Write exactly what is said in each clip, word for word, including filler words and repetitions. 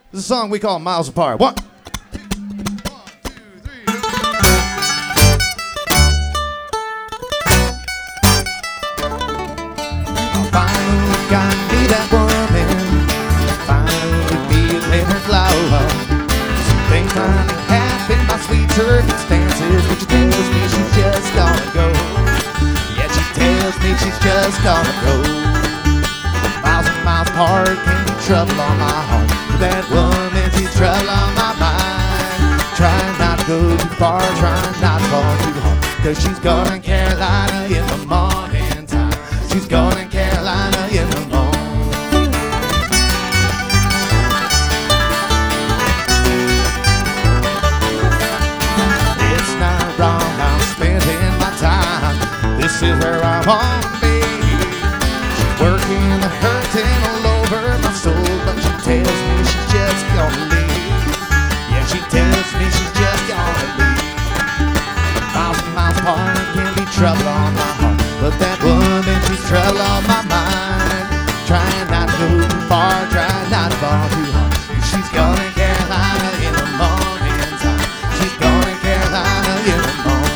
This is a song we call Miles Apart. One. Finally got me that woman. Finally feeling her flower. Some things might happen by sweet circumstances, but she tells me she's just gonna go. Yeah, she tells me she's just gonna go. Miles and miles apart, can be trouble on my heart. That woman, she's trouble on my mind. Trying not to go too far, trying not to fall too hard, 'cause she's going to Carolina in the morning time. She's going to Carolina in the morning. It's not wrong, I'm spending my time. This is where I want to be. She's working the hurting all over my soul, but she tells me she's just gonna leave. Yeah, she tells me she's just gonna leave. Miles and miles apart can be trouble on my heart, but that woman, she's trouble on my mind. Trying not to go too far, trying not to fall too hard. She's going to Carolina in the morning time. She's going to Carolina in the morning.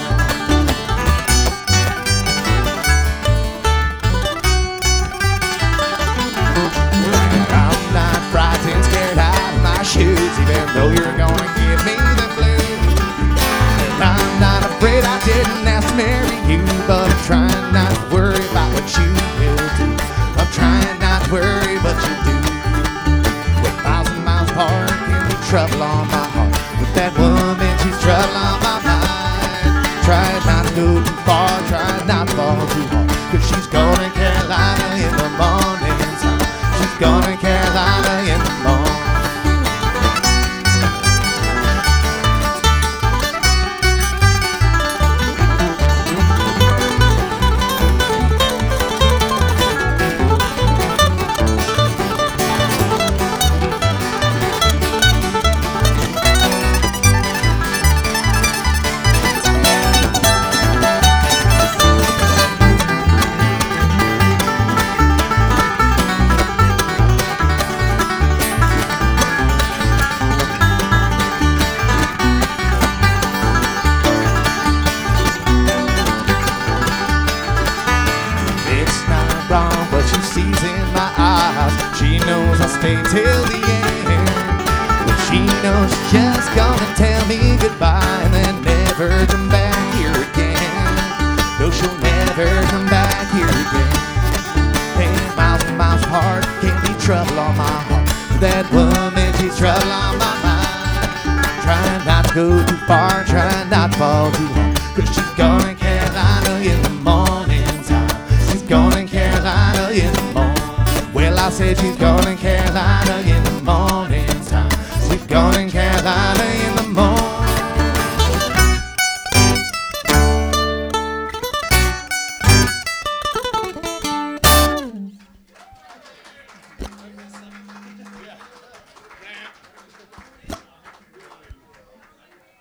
I'm not frightened, scared out of my shoes, even though you're gonna give me the blues. And I'm not afraid I didn't ask to marry you, but I'm trying not to worry about what you will do. I'm trying not to worry, but you do. With miles and miles apart can be trouble on my heart. With that woman, she's trouble on my mind. Trying not to go too far, trying not to fall too hard, 'cause she's going to Carolina in the morning time. She's going to Carolina in the morning. Wrong, but she sees in my eyes. She knows I'll stay till the end. But she knows she's just gonna tell me goodbye and then never come back here again. No, she'll never come back here again. Hey, miles and miles apart can be trouble on my heart. That woman, she's trouble on my mind. Trying not to go too far, trying not to fall too hard, 'cause she's gonna Carolina in the morning time. She's gonna Carolina in the morning. Well, I said she's going to Carolina in the morning time. She's going to Carolina